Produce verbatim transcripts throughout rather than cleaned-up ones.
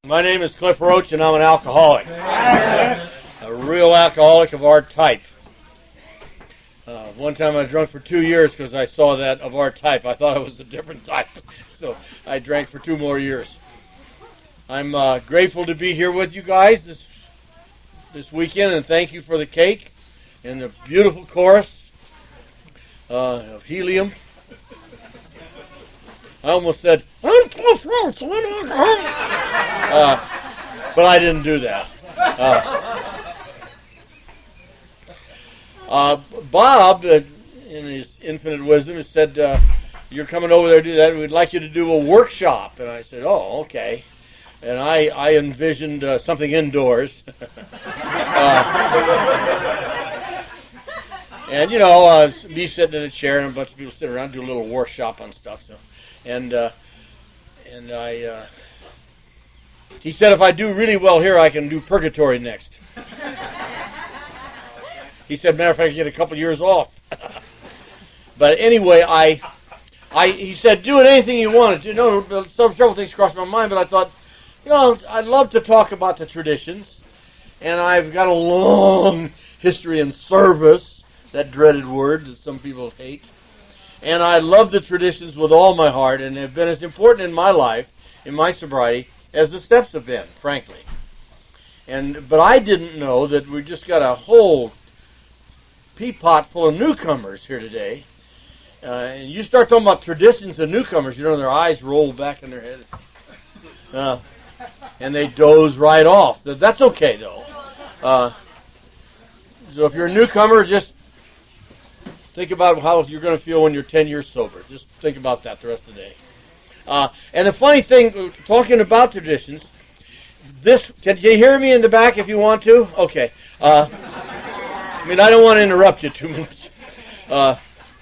My name is Cliff Roach, and I'm an alcoholic. A real alcoholic of our type. Uh, one time I drank for two years because I saw that of our type. I thought it was a different type, so I drank for two more years. I'm uh, grateful to be here with you guys this this weekend, and thank you for the cake and the beautiful chorus uh, of Helium. I almost said, I'm Cliff Roach, I'm an alcoholic. Uh, but I didn't do that. Uh, uh, Bob, uh, in his infinite wisdom, has said, uh, you're coming over there to do that, we'd like you to do a workshop. And I said, oh, okay. And I, I envisioned uh, something indoors. uh, and, you know, uh, me sitting in a chair and a bunch of people sitting around, do a little workshop on stuff. So. And uh, and I, uh, he said if I do really well here, I can do Purgatory next. He said, matter of fact, I get a couple years off. But anyway, I, I, he said, do it anything you want. You know, several things crossed my mind, but I thought, you know, I'd love to talk about the traditions, and I've got a long history in service, that dreaded word that some people hate. And I love the traditions with all my heart, and they've been as important in my life, in my sobriety, as the steps have been, frankly. And but I didn't know that we just got a whole peapot full of newcomers here today. Uh, and you start talking about traditions and newcomers, you know, their eyes roll back in their head. Uh, and they doze right off. That's okay, though. Uh, so if you're a newcomer, just think about how you're going to feel when you're ten years sober. Just think about that the rest of the day. Uh, and the funny thing, talking about traditions, this, can you hear me in the back if you want to? Okay. Uh, I mean, I don't want to interrupt you too much. Uh,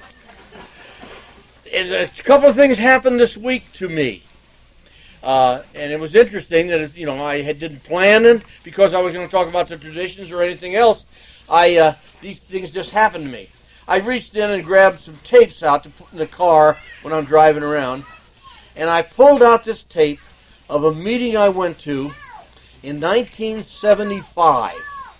and a couple of things happened this week to me. Uh, and it was interesting that, it, you know, I had, didn't plan it because I was going to talk about the traditions or anything else. I uh, these things just happened to me. I reached in and grabbed some tapes out to put in the car when I'm driving around, and I pulled out this tape of a meeting I went to in nineteen seventy-five.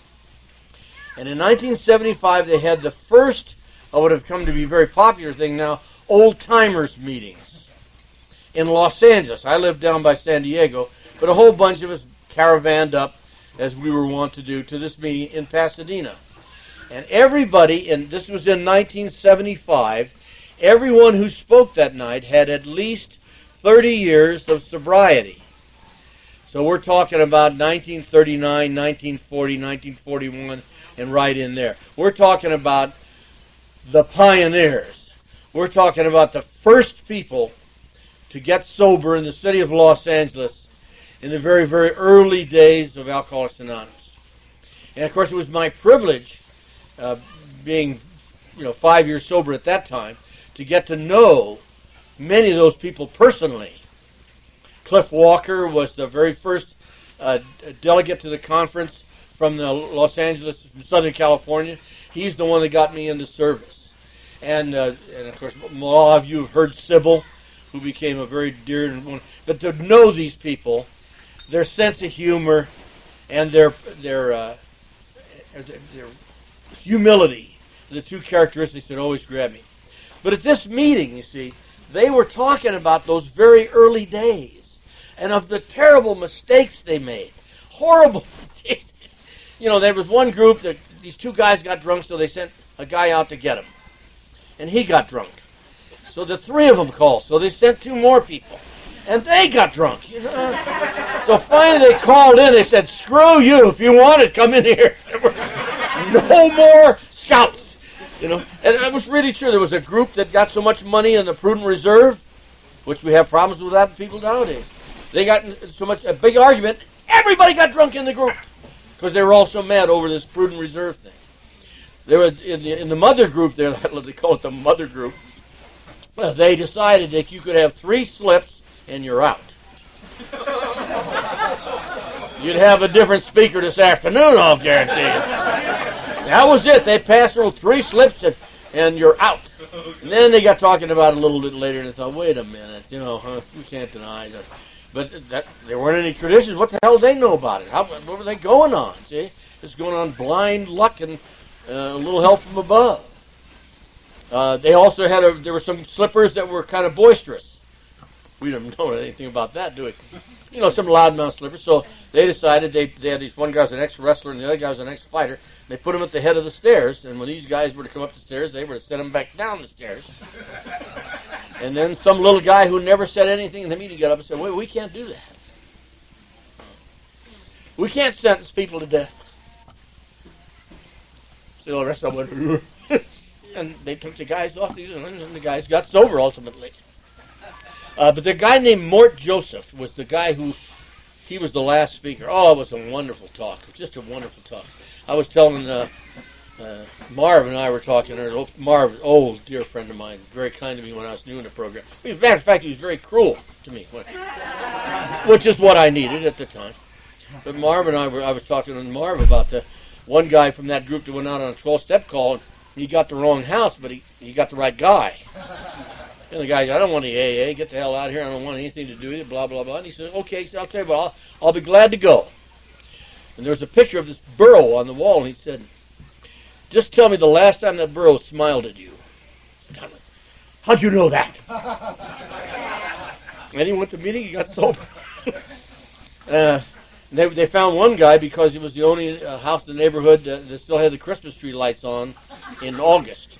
And in nineteen seventy-five, they had the first of what have come to be a very popular thing now, old-timers meetings in Los Angeles. I lived down by San Diego, but a whole bunch of us caravanned up, as we were wont to do, to this meeting in Pasadena. And everybody, and this was in nineteen seventy-five, everyone who spoke that night had at least thirty years of sobriety. So we're talking about nineteen thirty-nine, nineteen forty, nineteen forty-one, and right in there. We're talking about the pioneers. We're talking about the first people to get sober in the city of Los Angeles in the very, very early days of Alcoholics Anonymous. And of course it was my privilege, Uh, being, you know, five years sober at that time, to get to know many of those people personally. Cliff Walker was the very first uh, delegate to the conference from the Los Angeles, from Southern California. He's the one that got me into service. And, uh, and of course, a lot of you have heard Sybil, who became a very dear one. But to know these people, their sense of humor, and their their uh, their humility, the two characteristics that always grab me. But at this meeting, you see, they were talking about those very early days and of the terrible mistakes they made. Horrible mistakes. You know, there was one group that these two guys got drunk, so they sent a guy out to get him. And he got drunk. So the three of them called, so they sent two more people. And they got drunk. You know? So finally they called in, they said, screw you, if you want it, come in here. No more scouts, you know. And it was really true. There was a group that got so much money in the Prudent Reserve, which we have problems with that in people nowadays. They got so much, a big argument, everybody got drunk in the group because they were all so mad over this Prudent Reserve thing. There was, in the, in the mother group there, they call it the mother group, uh, they decided that you could have three slips and you're out. You'd have a different speaker this afternoon, I'll guarantee you. That was it. They passed through three slips and, and you're out. And then they got talking about it a little bit later and they thought, wait a minute, you know, huh, we can't deny that. But that there weren't any traditions. What the hell did they know about it? How, what were they going on? See, it's going on blind luck and uh, a little help from above. Uh, they also had a, there were some slippers that were kind of boisterous. We don't know anything about that, do we? You know, some loudmouth slippers. So they decided they they had these one guy was an ex-wrestler and the other guy was an ex-fighter. They put him at the head of the stairs, and when these guys were to come up the stairs, they were to send him back down the stairs. And then some little guy who never said anything in the meeting got up and said, "Wait, we can't do that. We can't sentence people to death." So the rest of them went, and they took the guys off, and the guys got sober ultimately. Uh, but the guy named Mort Joseph was the guy who, he was the last speaker. Oh, it was a wonderful talk. It was just a wonderful talk. I was telling uh, uh, Marv and I were talking. Or Marv, old dear friend of mine, very kind to me when I was new in the program. As a matter of fact, he was very cruel to me, which is what I needed at the time. But Marv and I were, I was talking to Marv about the one guy from that group that went out on a twelve-step call. And he got the wrong house, but he, he got the right guy. And the guy, I don't want the A A. Get the hell out of here. I don't want anything to do with it, blah, blah, blah. And he said, okay, I'll tell you what, I'll, I'll be glad to go. And there was a picture of this burro on the wall, and he said, just tell me the last time that burro smiled at you. How'd you know that? And he went to the meeting, he got sober. uh, they, they found one guy because it was the only uh, house in the neighborhood uh, that still had the Christmas tree lights on in August.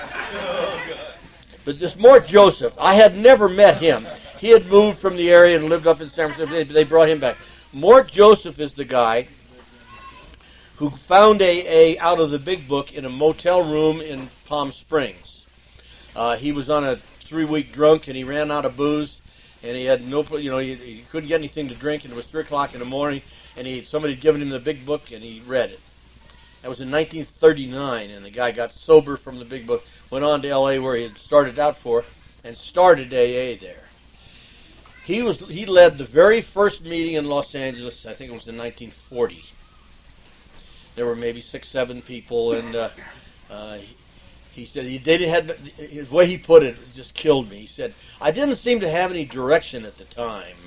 But this Mort Joseph, I had never met him. He had moved from the area and lived up in San Francisco. They brought him back. Mort Joseph is the guy who found A A out of the big book in a motel room in Palm Springs. Uh, he was on a three-week drunk, and he ran out of booze, and he had no, you know, he, he couldn't get anything to drink, and it was three o'clock in the morning, and he somebody had given him the big book, and he read it. That was in nineteen thirty-nine, and the guy got sober from the big book, went on to L A where he had started out for, and started A A there. He was he led the very first meeting in Los Angeles. I think it was in nineteen forty. There were maybe six, seven people, and uh, uh, he, he said he didn't had his way he put it just killed me. He said, "I didn't seem to have any direction at the time,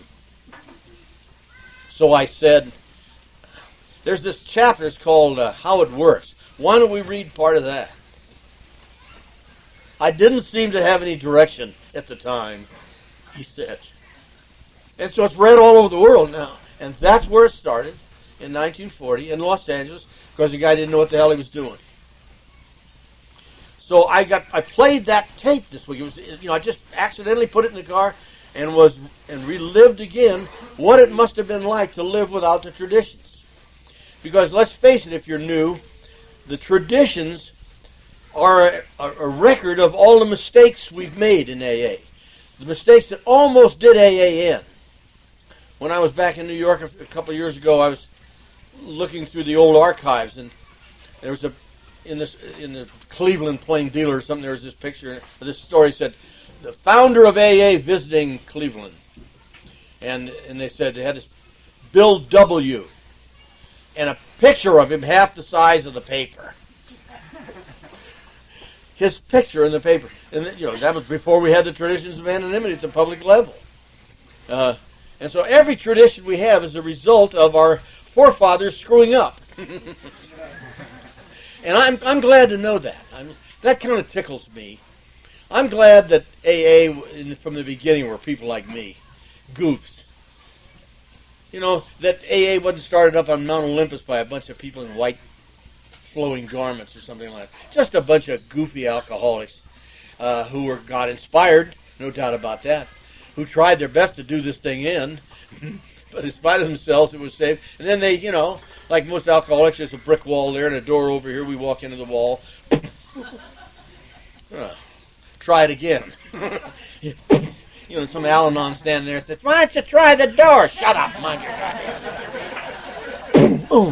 so I said." There's this chapter, it's called uh, How It Works. Why don't we read part of that? I didn't seem to have any direction at the time, he said. And so it's read all over the world now. And that's where it started in nineteen forty in Los Angeles, because the guy didn't know what the hell he was doing. So I got I played that tape this week. It was, you know, I just accidentally put it in the car and was and relived again what it must have been like to live without the traditions. Because let's face it, if you're new, the traditions are a, a record of all the mistakes we've made in A A. The mistakes that almost did A A in. When I was back in New York a, a couple of years ago, I was looking through the old archives, and there was a in this in the Cleveland Plain Dealer or something. There was this picture. This story said the founder of A A visiting Cleveland, and and they said they had this Bill W. and a picture of him half the size of the paper. His picture in the paper. And, you know, that was before we had the traditions of anonymity at the public level. Uh, and so every tradition we have is a result of our forefathers screwing up. And I'm I'm glad to know that. I'm, that kind of tickles me. I'm glad that A A, in, from the beginning, were people like me. Goofs. You know, that A A wasn't started up on Mount Olympus by a bunch of people in white flowing garments or something like that. Just a bunch of goofy alcoholics uh, who were God-inspired, no doubt about that, who tried their best to do this thing in, but in spite of themselves, it was safe. And then they, you know, like most alcoholics, there's a brick wall there and a door over here. We walk into the wall. uh, try it again. You know, some Al-Anon standing there and says, "Why don't you try the door?" "Shut up, mind your goddamn."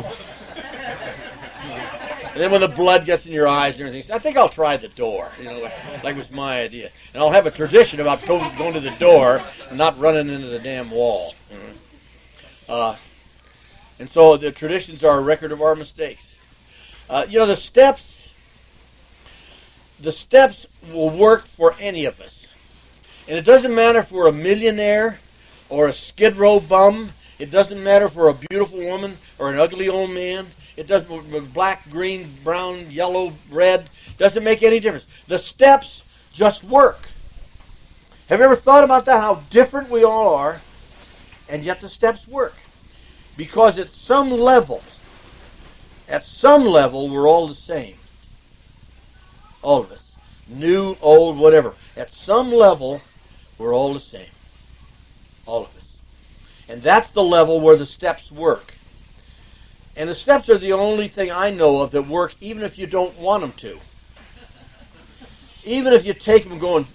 And then when the blood gets in your eyes and everything, "I think I'll try the door." You know, like, like it was my idea. And I'll have a tradition about going, going to the door and not running into the damn wall. Mm-hmm. Uh, and so the traditions are a record of our mistakes. Uh, you know, the steps, the steps will work for any of us. And it doesn't matter if we're a millionaire or a Skid Row bum. It doesn't matter for a beautiful woman or an ugly old man. It doesn't, black, green, brown, yellow, red. Doesn't make any difference. The steps just work. Have you ever thought about that? How different we all are, and yet the steps work. Because at some level, at some level, we're all the same. All of us. New, old, whatever. At some level, we're all the same. All of us. And that's the level where the steps work. And the steps are the only thing I know of that work even if you don't want them to. Even if you take them going,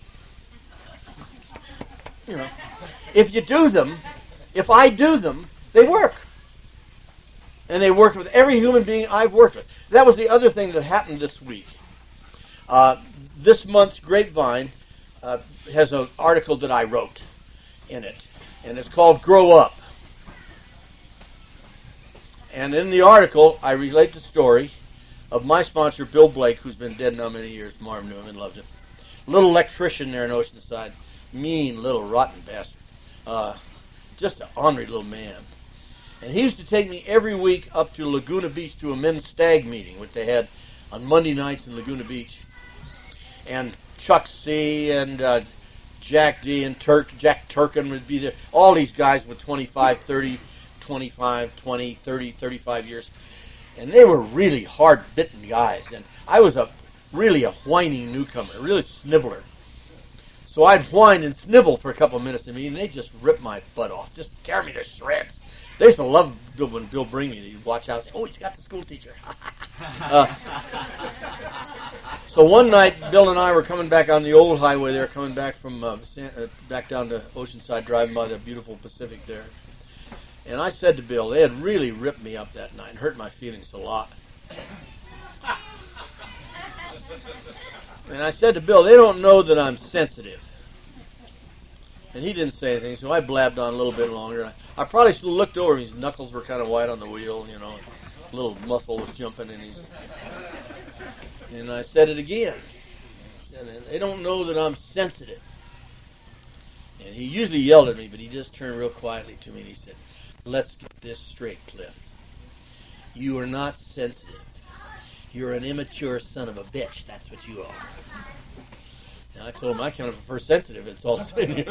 you know, if you do them, if I do them, they work. And they work with every human being I've worked with. That was the other thing that happened this week. Uh, this month's Grapevine uh, has an article that I wrote in it. And it's called Grow Up. And in the article, I relate the story of my sponsor, Bill Blake, who's been dead now many years. Marv knew him and loved him. Little electrician there in Oceanside. Mean little rotten bastard. Uh, just an ornery little man. And he used to take me every week up to Laguna Beach to a men's stag meeting, which they had on Monday nights in Laguna Beach. And Chuck C. and uh, Jack D. and Turk, Jack Turkin would be there. All these guys with twenty-five, thirty, twenty-five, twenty, thirty, thirty-five years. And they were really hard-bitten guys. And I was a really a whining newcomer, a really sniveler. So I'd whine and snivel for a couple of minutes to me, and they just rip my butt off, just tear me to shreds. They used to love Bill when Bill bring me. He'd watch out and say, "Oh, he's got the school teacher." uh, so one night, Bill and I were coming back on the old highway there, coming back from uh, San, uh, back down to Oceanside, driving by the beautiful Pacific there. And I said to Bill, they had really ripped me up that night and hurt my feelings a lot. And I said to Bill, they don't know that I'm sensitive. And he didn't say anything, so I blabbed on a little bit longer. I, I probably should have looked over, and his knuckles were kind of white on the wheel, you know. A little muscle was jumping in his... And I said it again. I said, they don't know that I'm sensitive. And he usually yelled at me, but he just turned real quietly to me, and he said, let's get this straight, Cliff. You are not sensitive. You're an immature son of a bitch. That's what you are. Now, I told him I kind of prefer sensitive. It's all the same.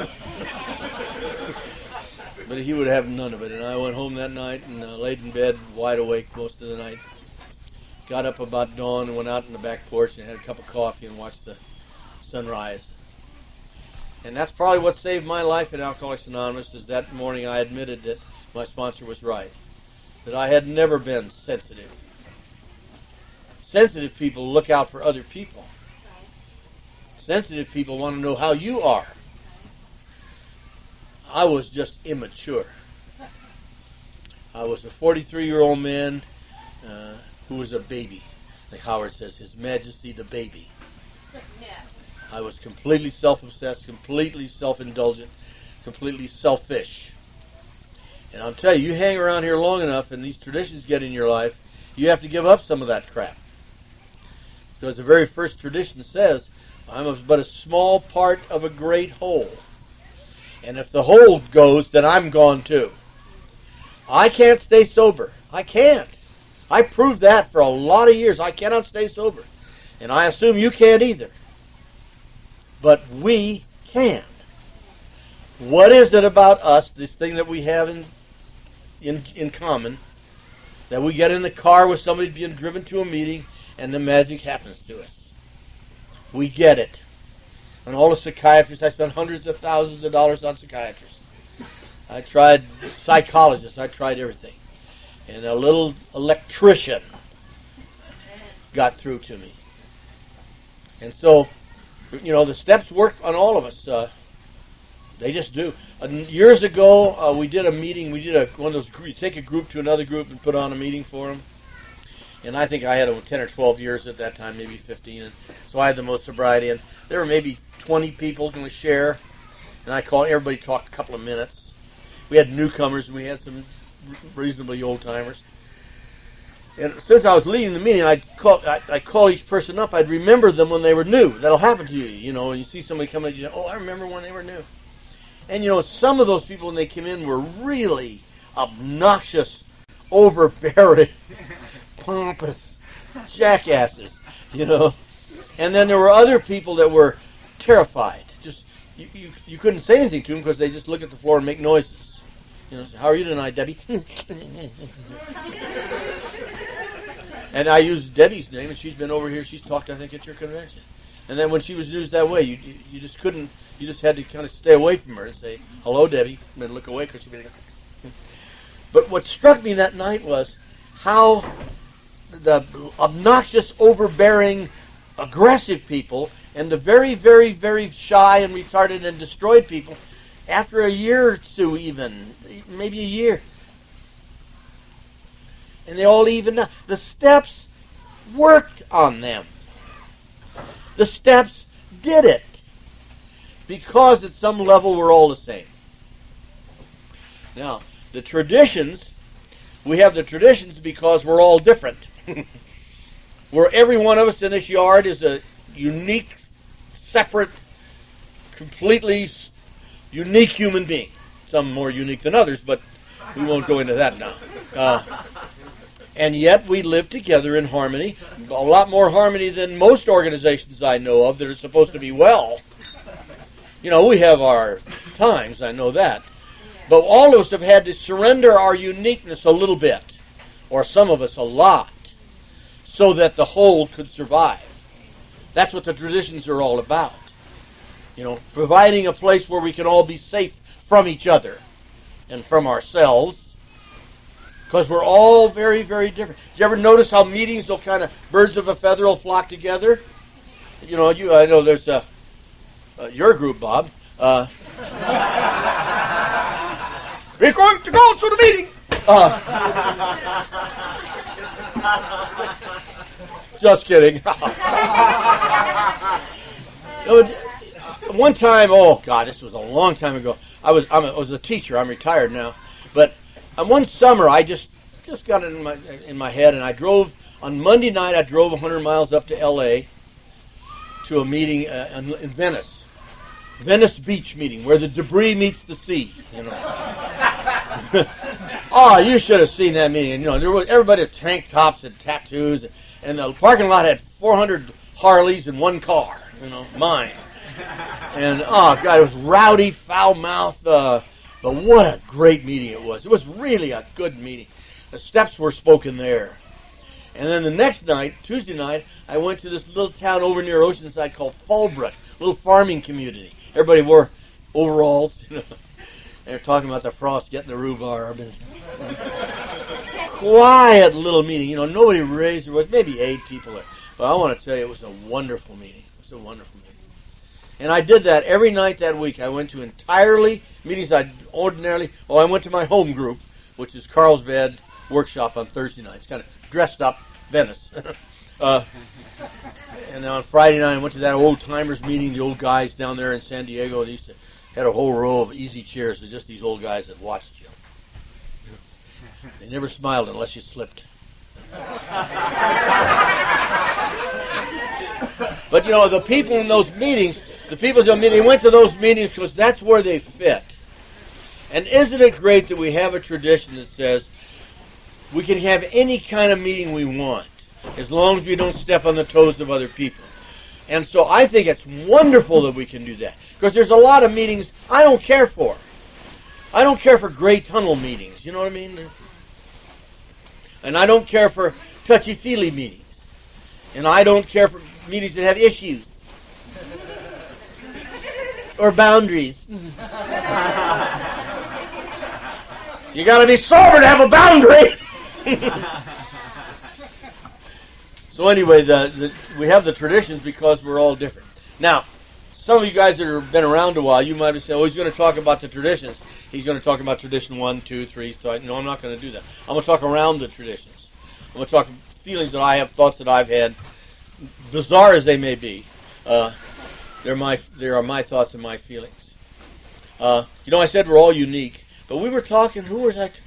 But he would have none of it. And I went home that night and uh, laid in bed wide awake most of the night. Got up about dawn and went out in the back porch and had a cup of coffee and watched the sunrise. And that's probably what saved my life at Alcoholics Anonymous, is that morning I admitted that my sponsor was right. That I had never been sensitive. Sensitive people look out for other people. Sensitive people want to know how you are. I was just immature. I was a forty-three-year-old man uh, who was a baby. Like Howard says, His Majesty the baby. Yeah. I was completely self-obsessed, completely self-indulgent, completely selfish. And I'll tell you, you hang around here long enough and these traditions get in your life, you have to give up some of that crap. Because the very first tradition says, I'm but a small part of a great whole. And if the whole goes, then I'm gone too. I can't stay sober. I can't. I proved that for a lot of years. I cannot stay sober. And I assume you can't either. But we can. What is it about us, this thing that we have in, in, in common, that we get in the car with somebody being driven to a meeting and the magic happens to us? We get it. And all the psychiatrists, I spent hundreds of thousands of dollars on psychiatrists. I tried psychologists, I tried everything. And a little electrician got through to me. And so, you know, the steps work on all of us. Uh, they just do. Uh, years ago, uh, we did a meeting. We did a, one of those, you take a group to another group and put on a meeting for them. And I think I had over ten or twelve years at that time, maybe fifteen. And so I had the most sobriety. And there were maybe twenty people going to share. And I called, everybody talked a couple of minutes. We had newcomers and we had some reasonably old-timers. And since I was leading the meeting, I'd call, I, I'd call each person up. I'd remember them when they were new. That'll happen to you, you know. And you see somebody coming, you know, oh, I remember when they were new. And, you know, some of those people, when they came in, were really obnoxious, overbearing, pompous jackasses, you know. And then there were other people that were terrified. Just you, you, you couldn't say anything to them because they just look at the floor and make noises. You know, so, how are you tonight, Debbie? And I used Debbie's name, and she's been over here. She's talked, I think, at your convention. And then when she was used that way, you you, you just couldn't. You just had to kind of stay away from her and say, "Hello, Debbie," and then look away because she'd be like. But what struck me that night was how the obnoxious, overbearing, aggressive people and the very, very, very shy and retarded and destroyed people, after a year or two even, maybe a year, and they all evened out. The steps worked on them. The steps did it. Because at some level we're all the same. Now, the traditions, we have the traditions because we're all different. Where every one of us in this yard is a unique, separate, completely unique human being. Some more unique than others, but we won't go into that now. Uh, and yet we live together in harmony. A lot more harmony than most organizations I know of that are supposed to be well. You know, we have our times, I know that. But all of us have had to surrender our uniqueness a little bit, or some of us a lot, so that the whole could survive. That's what the traditions are all about. You know, providing a place where we can all be safe from each other and from ourselves, because we're all very, very different. Did you ever notice how meetings will kind of, birds of a feather will flock together? You know, you I know there's a, uh, your group, Bob. Uh, we're going to go to the meeting. Uh, just kidding. One time, oh God, this was a long time ago. I was I'm a, I was a teacher. I'm retired now, but um, one summer I just just got it in my in my head, and I drove on Monday night. I drove one hundred miles up to L A to a meeting uh, in, in Venice. Venice Beach meeting, where the debris meets the sea. You know. Oh, you should have seen that meeting. You know, there was everybody had tank tops and tattoos, and the parking lot had four hundred Harleys in one car. You know, mine. And oh God, it was rowdy, foul-mouthed. Uh, but what a great meeting it was! It was really a good meeting. The steps were spoken there. And then the next night, Tuesday night, I went to this little town over near Oceanside called Fallbrook, a little farming community. Everybody wore overalls, you know. They're talking about the frost getting the rhubarb. And quiet little meeting. You know, nobody raised their voice. Maybe eight people there. But I want to tell you, it was a wonderful meeting. It was a wonderful meeting. And I did that every night that week. I went to entirely meetings I ordinarily... Oh, I went to my home group, which is Carlsbad Workshop on Thursday nights. Kind of dressed up Venice. uh, and then on Friday night, I went to that old-timers meeting, the old guys down there in San Diego. They used to had a whole row of easy chairs. They're just these old guys that watched you. They never smiled unless you slipped. But, you know, the people in those meetings, the people in those meetings, they went to those meetings because that's where they fit. And isn't it great that we have a tradition that says we can have any kind of meeting we want as long as we don't step on the toes of other people. And so I think it's wonderful that we can do that, because there's a lot of meetings I don't care for. I don't care for gray tunnel meetings, you know what I mean? And I don't care for touchy-feely meetings. And I don't care for meetings that have issues. Or boundaries. You gotta be sober to have a boundary! So anyway, the, the, we have the traditions because we're all different. Now, some of you guys that have been around a while, you might have said, oh, he's going to talk about the traditions. He's going to talk about tradition one, two, three. So I, no, I'm not going to do that. I'm going to talk around the traditions. I'm going to talk feelings that I have, thoughts that I've had, bizarre as they may be. Uh, they're my, they are my thoughts and my feelings. Uh, you know, I said we're all unique, but we were talking, who was I?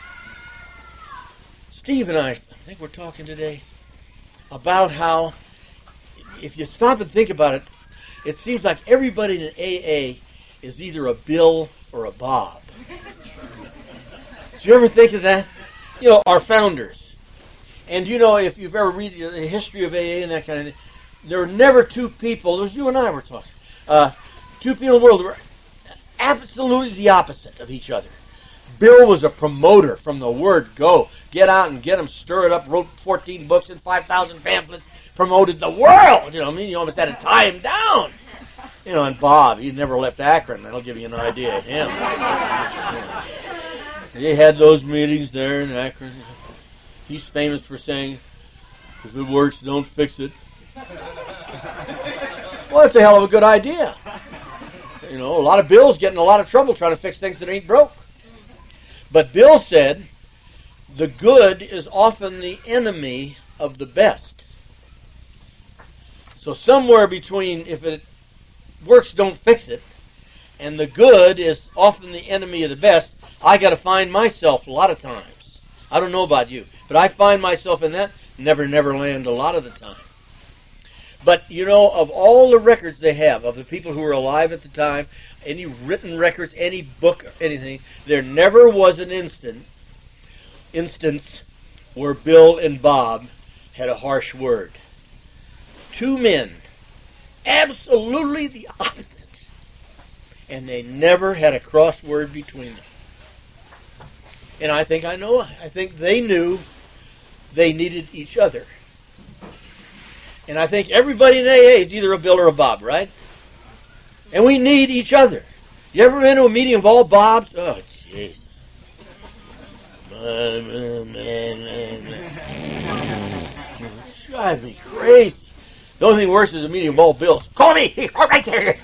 Steve and I, I think we're talking today about how, if you stop and think about it, it seems like everybody in A A is either a Bill or a Bob. Did you ever think of that? You know, our founders. And you know, if you've ever read the history of A A and that kind of thing, there were never two people, there's you and I were talking, uh, two people in the world who were absolutely the opposite of each other. Bill was a promoter from the word go. Get out and get them, stir it up, wrote fourteen books and five thousand pamphlets, promoted the world. You know, I mean, you almost had to tie him down. You know, and Bob, he never left Akron. That'll give you an idea of him. He had those meetings there in Akron. He's famous for saying, if it works, don't fix it. Well, that's a hell of a good idea. You know, a lot of Bills get in a lot of trouble trying to fix things that ain't broke. But Bill said, the good is often the enemy of the best. So somewhere between, if it works, don't fix it, and the good is often the enemy of the best, I got to find myself a lot of times. I don't know about you, but I find myself in that never, never land a lot of the time. But, you know, of all the records they have, of the people who were alive at the time, any written records, any book, anything, there never was an instant, instance where Bill and Bob had a harsh word. Two men, absolutely the opposite. And they never had a cross word between them. And I think I know, I think they knew they needed each other. And I think everybody in A A is either a Bill or a Bob, right? And we need each other. You ever been to a meeting of all Bobs? Oh, Jesus. Drive me crazy. The only thing worse is a meeting of all Bills. Call me! Call right there!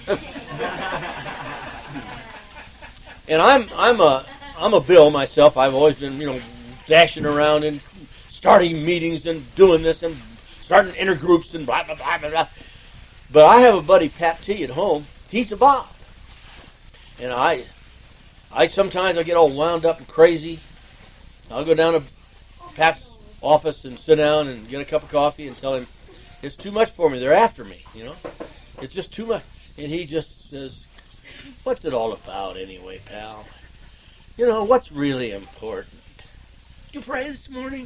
And I'm I'm a I'm a Bill myself. I've always been, you know, dashing around and starting meetings and doing this and starting intergroups and blah, blah, blah, blah, blah. But I have a buddy, Pat T, at home. He's a Bob. And I, I sometimes I get all wound up and crazy. I'll go down to Pat's office and sit down and get a cup of coffee and tell him, it's too much for me. They're after me, you know. It's just too much. And he just says, what's it all about anyway, pal? You know, what's really important? Did you pray this morning?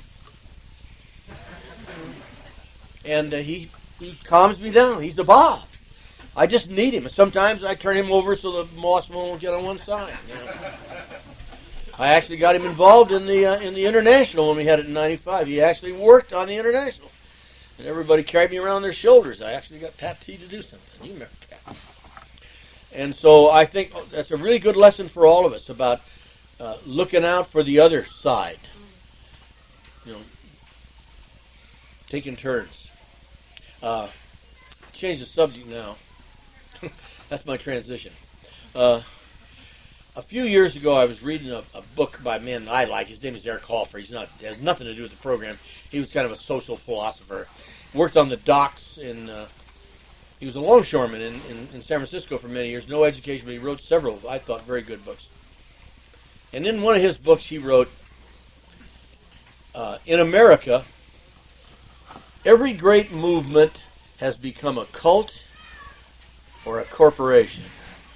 And uh, he, he calms me down. He's a Bob. I just need him. And sometimes I turn him over so the moss won't get on one side. You know? I actually got him involved in the uh, in the International when we had it in ninety-five. He actually worked on the International. And everybody carried me around their shoulders. I actually got Pat T to do something. You remember Pat. And so I think that's a really good lesson for all of us about uh, looking out for the other side. You know, taking turns. Uh, change the subject now. That's my transition. Uh, a few years ago, I was reading a, a book by a man that I like. His name is Eric Hoffer. He's not has nothing to do with the program. He was kind of a social philosopher. Worked on the docks in. Uh, he was a longshoreman in, in, in San Francisco for many years. No education, but he wrote several, I thought, very good books. And in one of his books, he wrote, uh, in America, every great movement has become a cult or a corporation.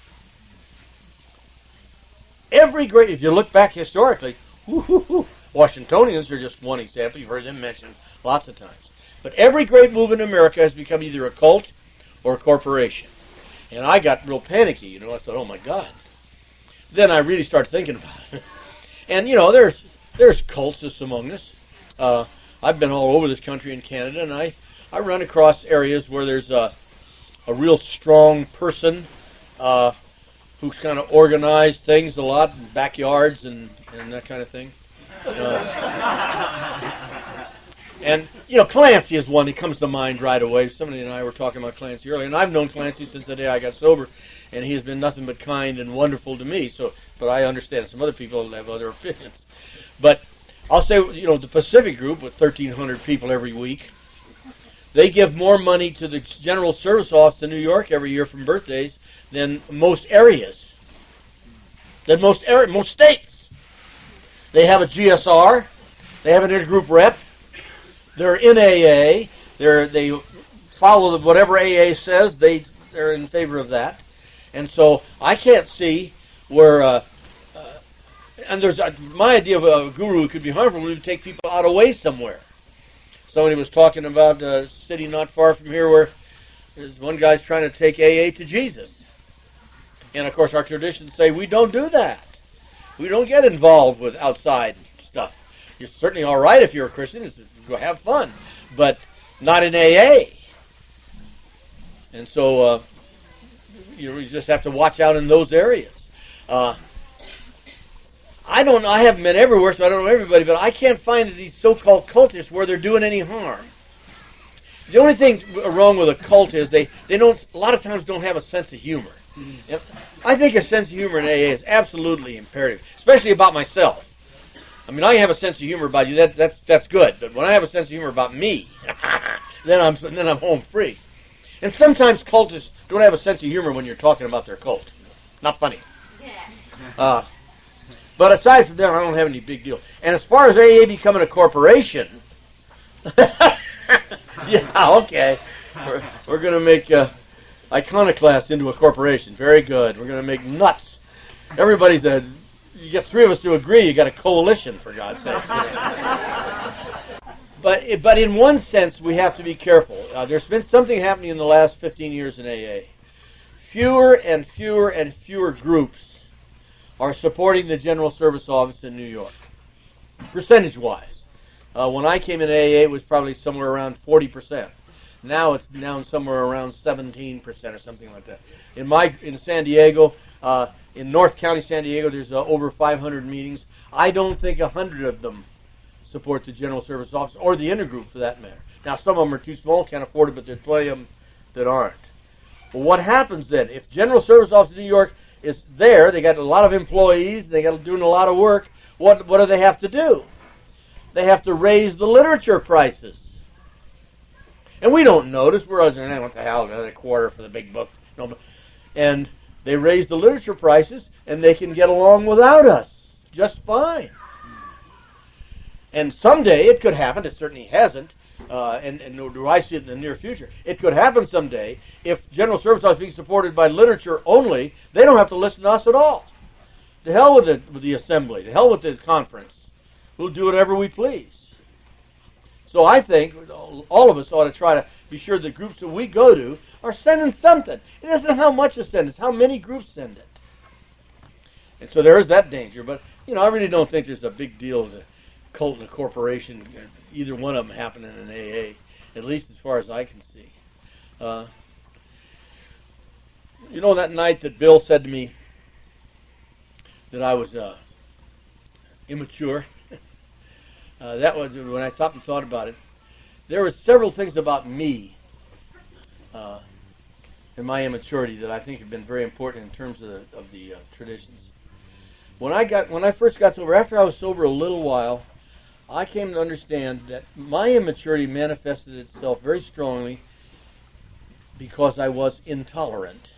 Every great, if you look back historically, whoo, whoo, whoo, Washingtonians are just one example. You've heard them mentioned lots of times. But every great movement in America has become either a cult or a corporation. And I got real panicky, you know. I thought, oh my God. Then I really started thinking about it. And, you know, there's there's cultists among us. Uh, I've been all over this country in Canada, and I, I run across areas where there's a, a real strong person uh, who's kind of organized things a lot in backyards and, and that kind of thing. Uh, and, you know, Clancy is one that comes to mind right away. Somebody and I were talking about Clancy earlier, and I've known Clancy since the day I got sober, and he has been nothing but kind and wonderful to me. So, but I understand some other people have other opinions. But I'll say, you know, the Pacific Group with thirteen hundred people every week, they give more money to the General Service Office in New York every year from birthdays than most areas, than most area, most states. They have a G S R, they have an intergroup rep, they're in A A, they're, they follow whatever A A says, they, they're in favor of that. And so I can't see where, uh, uh, and there's uh, my idea of a guru who could be harmful would take people out away somewhere. Somebody was talking about a city not far from here where there's one guy's trying to take A A to Jesus. And of course our traditions say we don't do that. We don't get involved with outside stuff. You're certainly all right if you're a Christian, it's, go have fun, but not in A A. And so uh, you know, you just have to watch out in those areas. Uh, I don't. I haven't been everywhere, so I don't know everybody. But I can't find these so-called cultists where they're doing any harm. The only thing wrong with a cult is they they don't. A lot of times don't have a sense of humor. Mm-hmm. I think a sense of humor in A A is absolutely imperative, especially about myself. I mean, I have a sense of humor about you. That that's that's good. But when I have a sense of humor about me, then I'm then I'm home free. And sometimes cultists don't have a sense of humor when you're talking about their cult. Not funny. Uh, but aside from that, I don't have any big deal. And as far as A A becoming a corporation, yeah, okay. We're, we're going to make uh, Iconoclast into a corporation. Very good. We're going to make nuts. Everybody's a... You get three of us to agree, you got a coalition, for God's sake. But but in one sense, we have to be careful. Uh, there's been something happening in the last fifteen years in A A. Fewer and fewer and fewer groups are supporting the General Service Office in New York, percentage-wise. Uh, when I came in A A, it was probably somewhere around forty percent. Now it's down somewhere around seventeen percent or something like that. In my in San Diego, uh, in North County, San Diego, there's uh, over five hundred meetings. I don't think one hundred of them support the General Service Office, or the intergroup for that matter. Now, some of them are too small, can't afford it, but there's plenty of them that aren't. But what happens then? If General Service Office in New York is there, they got a lot of employees, they got doing a lot of work, what, what do they have to do? They have to raise the literature prices. And we don't notice. We're saying, what the hell, another quarter for the big book. No, and they raise the literature prices, and they can get along without us just fine. And someday it could happen, it certainly hasn't, uh, and, and nor do I see it in the near future. It could happen someday if General Service Office being supported by literature only, they don't have to listen to us at all. To hell with the, with the assembly, to hell with the conference. We'll do whatever we please. So I think all of us ought to try to be sure the groups that we go to are sending something. It isn't how much to send, it's how many groups send it. And so there is that danger, but you know, I really don't think there's a big deal to cult and a corporation, either one of them happening in A A, at least as far as I can see. Uh, you know, that night that Bill said to me that I was uh, immature, uh, that was when I stopped and thought about it. There were several things about me uh, and my immaturity that I think have been very important in terms of the, of the uh, traditions. When I got when I first got sober, after I was sober a little while, I came to understand that my immaturity manifested itself very strongly because I was intolerant.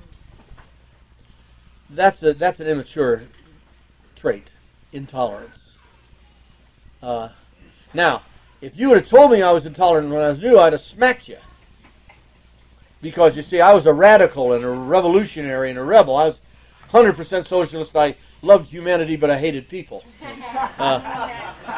That's a that's an immature trait, intolerance. Uh, now, if you would have told me I was intolerant when I was new, I'd have smacked you. Because you see, I was a radical and a revolutionary and a rebel. I was one hundred percent socialist. I loved humanity, but I hated people. Uh,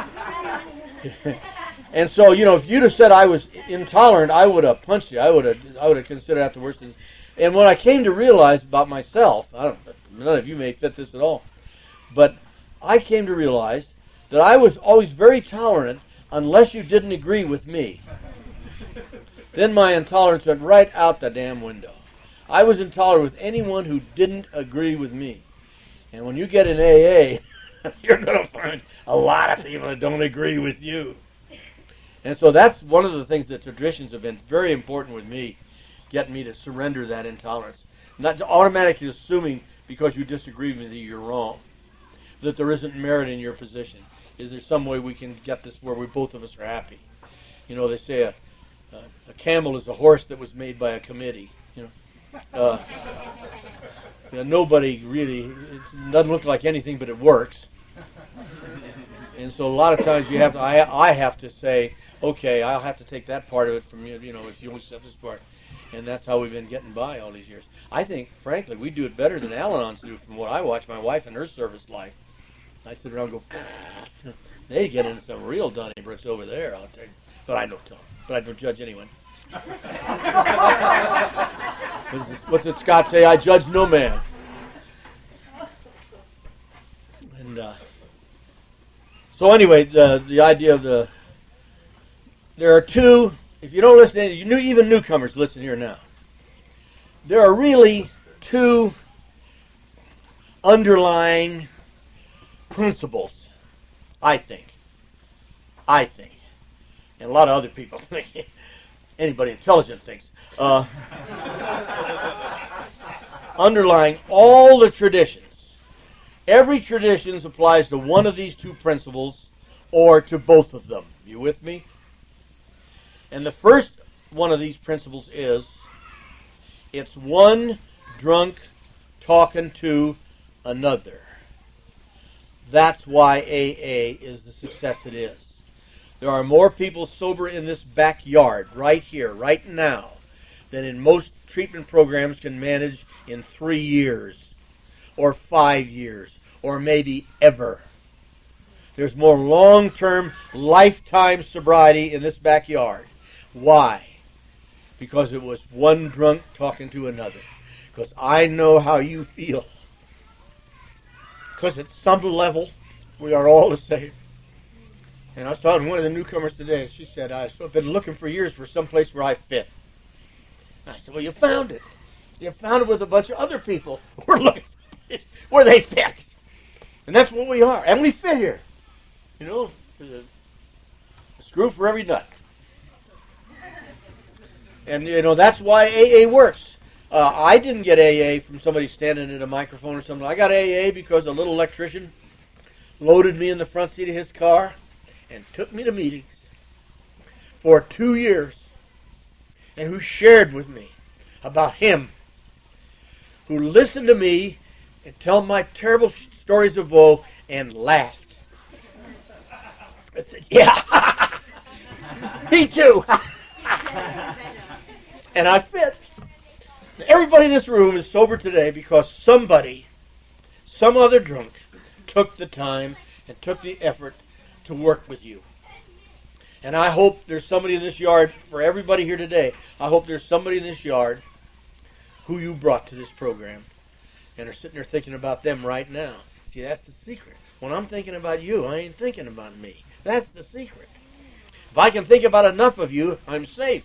and so, you know, if you'd have said I was intolerant, I would have punched you. I would have, I would have considered that the worst thing. And when I came to realize about myself, I don't, none of you may fit this at all, but I came to realize that I was always very tolerant unless you didn't agree with me. Then my intolerance went right out the damn window. I was intolerant with anyone who didn't agree with me. And when you get in A A, you're going to find a lot of people that don't agree with you. And so that's one of the things that traditions have been very important with me, getting me to surrender that intolerance. Not automatically assuming because you disagree with me you're wrong, that there isn't merit in your position. Is there some way we can get this where we both of us are happy? You know, they say a, a, a camel is a horse that was made by a committee. You know, uh, you know, nobody really, it doesn't look like anything, but it works. And so a lot of times you have to, I, I have to say, okay, I'll have to take that part of it from you, you know, if you accept this part. And that's how we've been getting by all these years. I think, frankly, we do it better than Al-Anons do from what I watch my wife and her service life. I sit around and go, they get into some real Donnybrooks over there, I'll tell you. But I don't tell them. But I don't judge anyone. What's it Scott say? I judge no man. And uh, so anyway, the, the idea of the, there are two, if you don't listen, you new, even newcomers listen here now. There are really two underlying principles, I think. I think. And a lot of other people think. Anybody intelligent thinks. Uh, underlying all the traditions. Every tradition applies to one of these two principles or to both of them. You with me? And the first one of these principles is, it's one drunk talking to another. That's why A A is the success it is. There are more people sober in this backyard, right here, right now, than in most treatment programs can manage in three years, or five years, or maybe ever. There's more long-term, lifetime sobriety in this backyard. Why? Because it was one drunk talking to another. Because I know how you feel. Because at some level, we are all the same. And I was talking to one of the newcomers today. She said, I've been looking for years for some place where I fit. And I said, well, you found it. You found it with a bunch of other people. We're looking for where they fit. And that's what we are. And we fit here. You know, there's a, a screw for every nut. And, you know, that's why A A works. Uh, I didn't get A A from somebody standing at a microphone or something. I got A A because a little electrician loaded me in the front seat of his car and took me to meetings for two years, and who shared with me about him, who listened to me and tell my terrible stories of woe and laughed. I said, yeah, me too. And I fit. Everybody in this room is sober today because somebody, some other drunk, took the time and took the effort to work with you. And I hope there's somebody in this yard, for everybody here today, I hope there's somebody in this yard who you brought to this program and are sitting there thinking about them right now. See, that's the secret. When I'm thinking about you, I ain't thinking about me. That's the secret. If I can think about enough of you, I'm safe.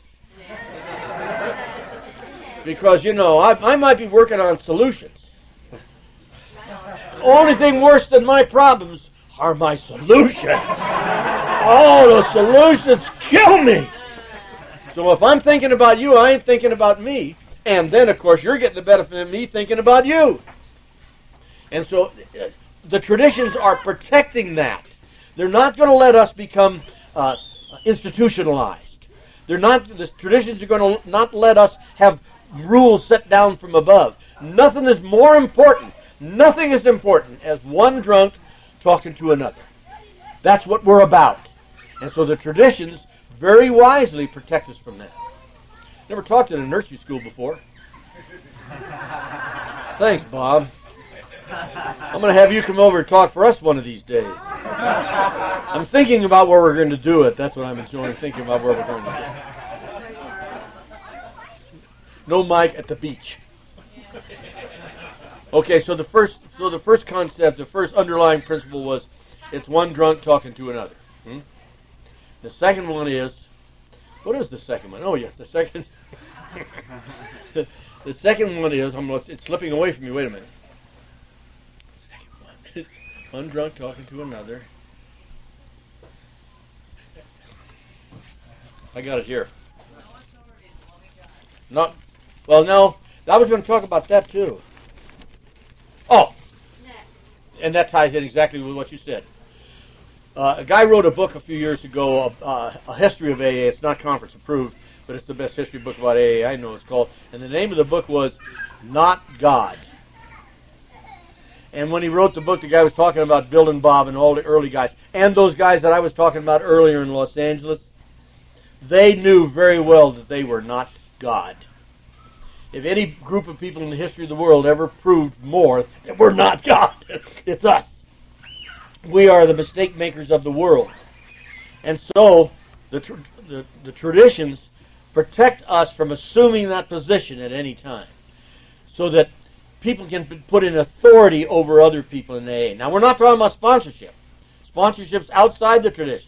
Because, you know, I, I might be working on solutions. The only thing worse than my problems are my solutions. Oh, the solutions kill me. So if I'm thinking about you, I ain't thinking about me. And then, of course, you're getting the benefit of me thinking about you. And so uh, the traditions are protecting that. They're not going to let us become uh, institutionalized. They're not. The traditions are going to not let us have rules set down from above. Nothing is more important. Nothing is important as one drunk talking to another. That's what we're about. And so the traditions very wisely protect us from that. Never taught in a nursery school before. Thanks, Bob. I'm going to have you come over and talk for us one of these days. I'm thinking about where we're going to do it. That's what I'm enjoying, thinking about where we're going to do it. No mic at the beach. Okay, so the first, so the first concept, the first underlying principle was, it's one drunk talking to another. Hmm? The second one is, what is the second one? Oh yes, the second. the, the second one is, I'm, it's slipping away from me. Wait a minute. Second one, one drunk talking to another. I got it here. Not. Well, no, I was going to talk about that too. Oh, and that ties in exactly with what you said. Uh, a guy wrote a book a few years ago, uh, a history of A A. It's not conference approved, but it's the best history book about A A I know it's called. And the name of the book was Not God. And when he wrote the book, the guy was talking about Bill and Bob and all the early guys, and those guys that I was talking about earlier in Los Angeles. They knew very well that they were not God. if any group of people in the history of the world ever proved more that we're not God, it's us. We are the mistake makers of the world. And so the, tr- the, the traditions protect us from assuming that position at any time, so that people can be put in authority over other people in A A. Now, we're not talking about sponsorship. Sponsorship's outside the traditions.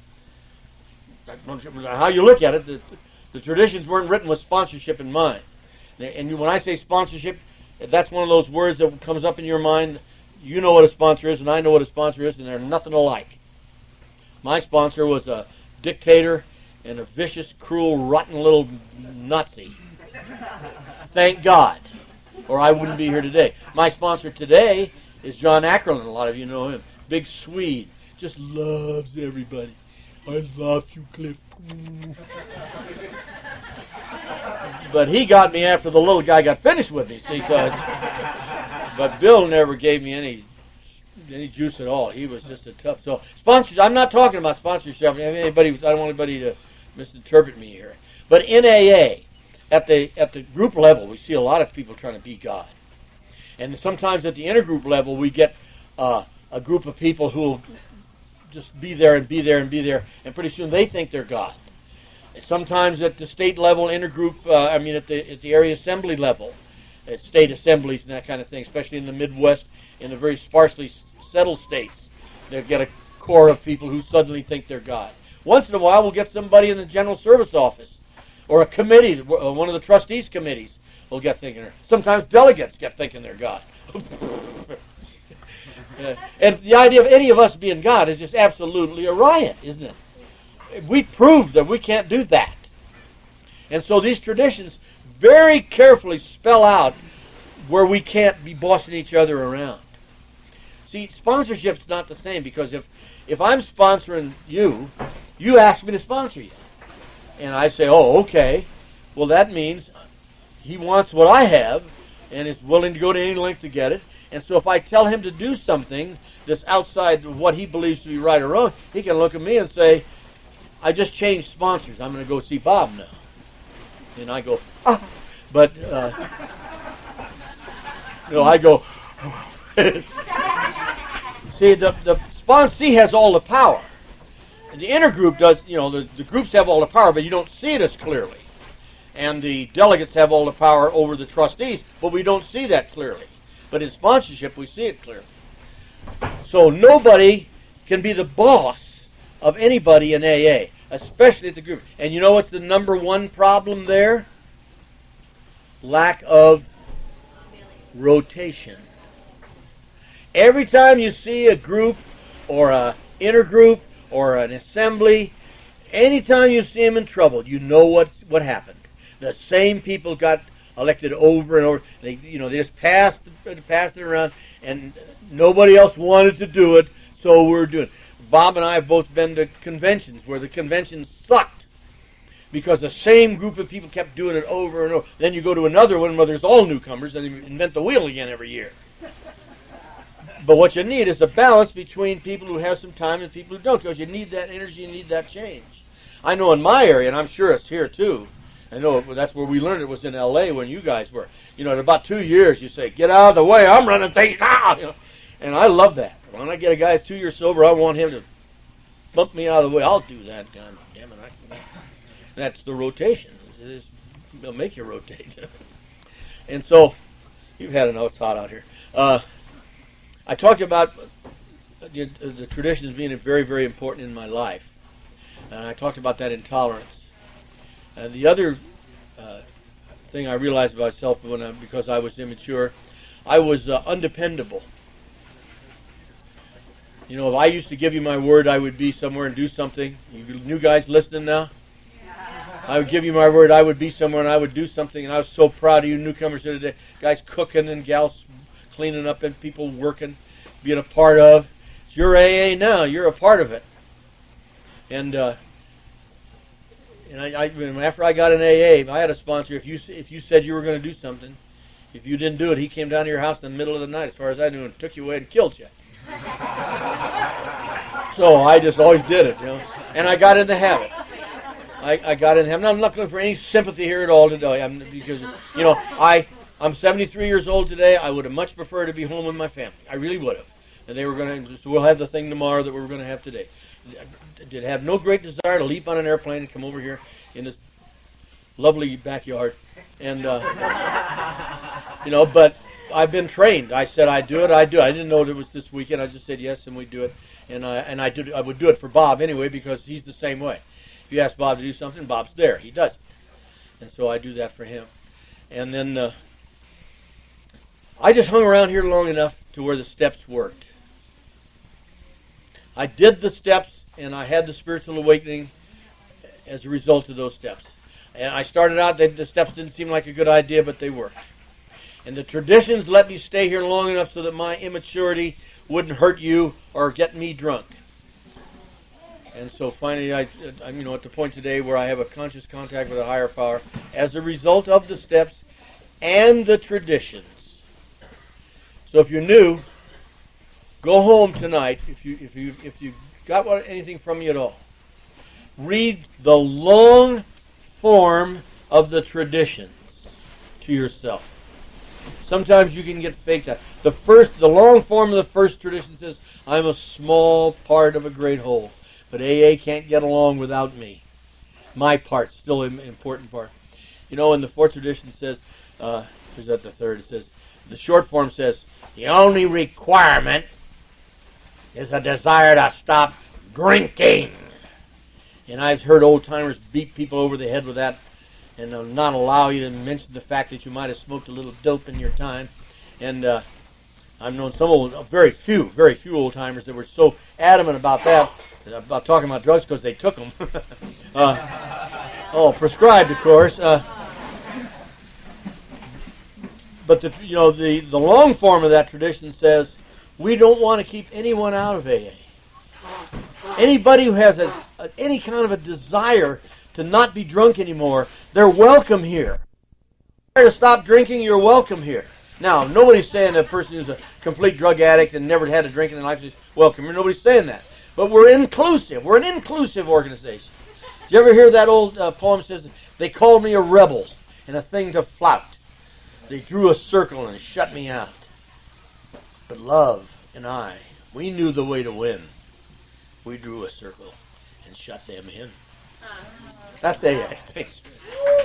How you look at it, the, the traditions weren't written with sponsorship in mind. And when I say sponsorship, that's one of those words that comes up in your mind. You know what a sponsor is, and I know what a sponsor is, and they're nothing alike. My sponsor was a dictator and a vicious, cruel, rotten little Nazi. Thank God, or I wouldn't be here today. My sponsor today is John Ackerlund. A lot of you know him. Big Swede. Just loves everybody. I love you, Cliff. But he got me after the little guy got finished with me, see, cause, but Bill never gave me any any juice at all. He was just a tough. So sponsors, I'm not talking about sponsorship. I mean, anybody, I don't want anybody to misinterpret me here. But in A A, at the at the group level, we see a lot of people trying to be God, and sometimes at the intergroup level, we get uh, a group of people who will just be there and be there and be there, and pretty soon they think they're God. Sometimes at the state level, intergroup, uh, I mean at the at the area assembly level, at state assemblies and that kind of thing, especially in the Midwest, in the very sparsely settled states, they've got a core of people who suddenly think they're God. Once in a while, we'll get somebody in the general service office, or a committee, one of the trustees' committees will get thinking. Sometimes delegates get thinking they're God. And the idea of any of us being God is just absolutely a riot, isn't it? We proved that we can't do that. And so these traditions very carefully spell out where we can't be bossing each other around. See, sponsorship's not the same, because if, if I'm sponsoring you, you ask me to sponsor you. And I say, oh, okay. Well, that means he wants what I have and is willing to go to any length to get it. And so if I tell him to do something that's outside of what he believes to be right or wrong, he can look at me and say, I just changed sponsors. I'm going to go see Bob now. And I go, ah. But, uh, no, I go, see, the, the sponsee has all the power. And the intergroup does, you know, the, the groups have all the power, but you don't see it as clearly. And the delegates have all the power over the trustees, but we don't see that clearly. But in sponsorship, we see it clearly. So nobody can be the boss of anybody in A A, especially at the group. And you know what's the number one problem there? Lack of rotation. Every time you see a group or a intergroup or an assembly, anytime you see them in trouble, you know what what happened. The same people got elected over and over. They, you know, they just passed passed it around, and nobody else wanted to do it, so we're doing it. Bob and I have both been to conventions where the conventions sucked because the same group of people kept doing it over and over. Then you go to another one where there's all newcomers and you invent the wheel again every year. But what you need is a balance between people who have some time and people who don't, because you need that energy, you need that change. I know in my area, and I'm sure it's here too, I know that's where we learned it, was in L A when you guys were. You know, in about two years you say, get out of the way, I'm running things now. You know? And I love that. When I get a guy who's two years sober, I want him to bump me out of the way. I'll do that. God damn it. I, that's the rotation. It's, it'll make you rotate. And so, you've had enough. It's hot out here. Uh, I talked about the, the traditions being very, very important in my life. And I talked about that intolerance. And the other uh, thing I realized about myself when I, because I was immature, I was uh, undependable. You know, if I used to give you my word, I would be somewhere and do something. You new guys listening now? Yeah. I would give you my word, I would be somewhere and I would do something, and I was so proud of you newcomers here today. Guys cooking and gals cleaning up and people working, being a part of. It's your A A now. You're a part of it. And uh, and I, I, after I got an A A, I had a sponsor. If you if you said you were going to do something, if you didn't do it, he came down to your house in the middle of the night, as far as I knew, and took you away and killed you. So I just always did it, you know, and I got in the habit. I, I got in heaven. I'm not looking for any sympathy here at all today. I'm, because, you know, I, I'm seventy-three years old today. I would have much preferred to be home with my family. I really would have. And they were going to, so we'll have the thing tomorrow that we were going to have today. I did have no great desire to leap on an airplane and come over here in this lovely backyard. And, uh, you know, but I've been trained. I said I'd do it, I'd do it. I didn't know it was this weekend. I just said yes, and we'd do it. And, I and I, did, I would do it for Bob anyway, because he's the same way. If you ask Bob to do something, Bob's there. He does it. And so I do that for him. And then uh, I just hung around here long enough to where the steps worked. I did the steps, and I had the spiritual awakening as a result of those steps. And I started out, they, the steps didn't seem like a good idea, but they worked. And the traditions let me stay here long enough so that my immaturity wouldn't hurt you or get me drunk. And so finally, I, I'm you know, at the point today where I have a conscious contact with a higher power as a result of the steps and the traditions. So if you're new, go home tonight, if you if you if you got anything from me at all. Read the long form of the traditions to yourself. Sometimes you can get faked out. The first, the long form of the first tradition says, "I'm a small part of a great whole, but A A can't get along without me. My part's still an important part." You know, and the fourth tradition says, uh, is that the third? It says, the short form says, "The only requirement is a desire to stop drinking." And I've heard old-timers beat people over the head with that and uh, not allow you to mention the fact that you might have smoked a little dope in your time. And uh, I've known some old, very few, very few old-timers that were so adamant about that, about talking about drugs because they took them. uh, oh, prescribed, of course. Uh, but the, you know, the, the long form of that tradition says, we don't want to keep anyone out of A A. Anybody who has a, a, any kind of a desire to not be drunk anymore, they're welcome here. To stop drinking, you're welcome here. Now, nobody's saying a person who's a complete drug addict and never had a drink in their life is welcome here. Nobody's saying that. But we're inclusive. We're an inclusive organization. Did you ever hear that old uh, poem that says, "They called me a rebel and a thing to flout. They drew a circle and shut me out. But love and I, we knew the way to win. We drew a circle and shut them in." That's A A. Thanks.